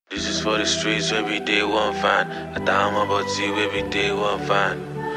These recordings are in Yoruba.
This is for the streets, every day one fan. At the time about you, every day one fan.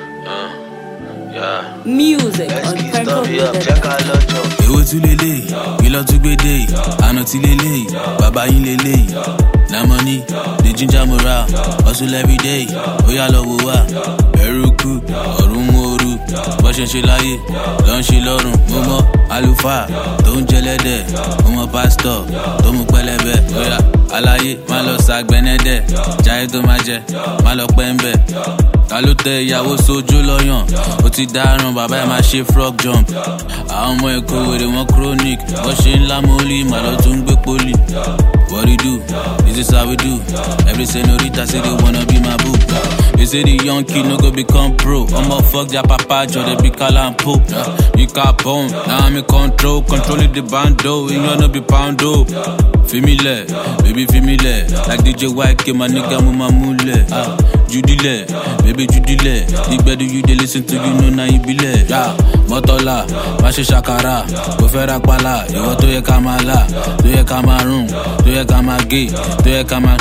Yeah. Music Let's on get Franco stuff up, check out Lojo. Èwo tún lélẹ̀, kí ló tún gbé dé, àná tí lélẹ̀, bàbá yín lélẹ̀. Na money, the ginger morale, hustle every day, ó yá lọ wò wá. Ẹ̀rù kú, ọ̀run mòoru, bó ṣe ń ṣe láyé, ló ń ṣe lọ́run. Mo mọ àlùfáà tó ń jẹlẹ́dẹ̀, mo mọ pásítọ̀ tó mú pẹlẹbẹ. Ó yá aláyé, má lọ ṣàgbẹ́nẹ́dẹ̀, jáyé tó má jẹ, má lọ pẹ́ ń bẹ̀. Ta ló tẹ ìyàwó sójú lọ́yàn, ó ti dáràn, bàbá ẹ̀ máa ṣe frog jump. Àwọn ọmọ Èkó wèrè wọn chronic, wọ́n ṣe ńlá mọ́lì, màá lọ tún gbé pólì. What it do? This is how we do. Every senorita say they wanna be my boo. They say the young kid no go become pro. I'ma fuck their papa, Joe, they be call and poop. You got bone, now I'm in control. Controlling the bando, you wanna be poundo. Femile, baby femile. Like DJ YK, my nigga, mama mule. Judile, baby Judile. The better you they listen to, you know now you be le. Yeah, Motola, Mashi Shakara, Bofera Pala, you want to ye Kamala, to ye Cameroon, to ye Kama gay, to ye Kama,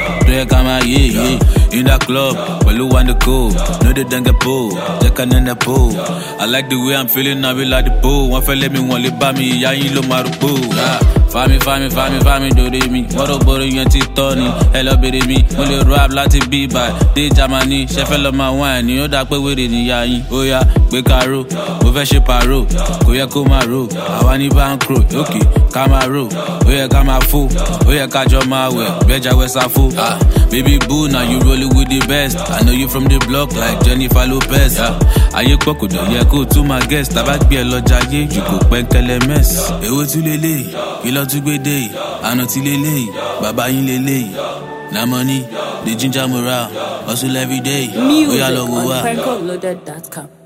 yeah. In that club, well you want to go, no they don't get pull, check on in the pool. I like the way I'm feeling, I be like the pool. One fella me, one lip by me, ya ain't lo marupo. Yeah. Fami, do de mi. Moro boro yan ti Tony. Hello baby mi. Mo le rap láti bí by. Dé Germany, Sheffield ma wine. Ni ó dá pé wèrè ni ya yín. Ó yá, gbé karo. Mo fẹ́ ṣe paro. Kò yẹ kó máa ro. Àwa ní bankro. Okay, ká máa ro. Ó yẹ ká máa fò. Ó yẹ ká jọ máa wẹ̀. Bẹ́jà wẹ̀ sáfò. Baby boo, now you rolling with the best. I know you from the block like Jennifer Lopez. Ayé pọ̀ kò dọ̀ yẹ kó tún máa guest. Tàbá gbé ẹ lọ jayé, you go pẹ́ńkẹ́lẹ́ mess. Èwo tún lélẹ̀, kí ló tún gbé dé, àná tí lélẹ̀, bàbá yín lélẹ̀. Na money, the ginger morale, hustle every day. Music Ó yá lọ wò on wá. FrancoLoaded.com.